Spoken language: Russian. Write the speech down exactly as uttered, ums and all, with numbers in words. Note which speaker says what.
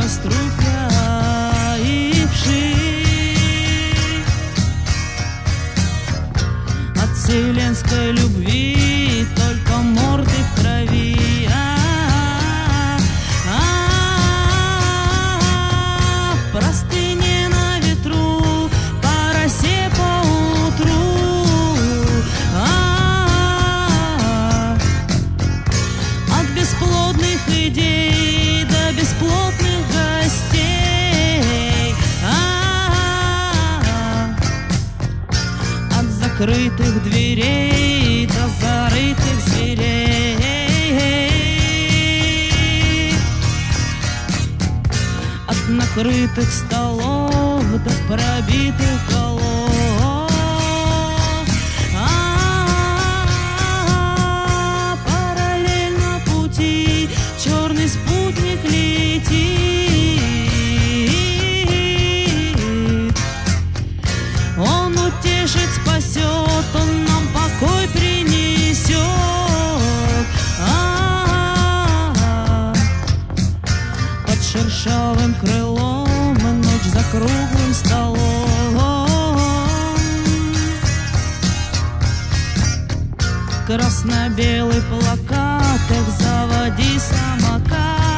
Speaker 1: струя и вширь от вселенской любви только морды в крови. А-а-а, в простыне на ветру, по росе поутру. А-а-а, от бесплодных идей до бесплотных гостей. А-а-а, от закрытых дверей до зарытых зверей, от накрытых столов до пробитых голов. А-а-а, параллельно пути черный спутник летит. Он утешит, спасет, он нам покой принесет. А-а-а, под шершавым крылом ночь за круглым столом. Красно-белый плакат, эх, заводи самокат.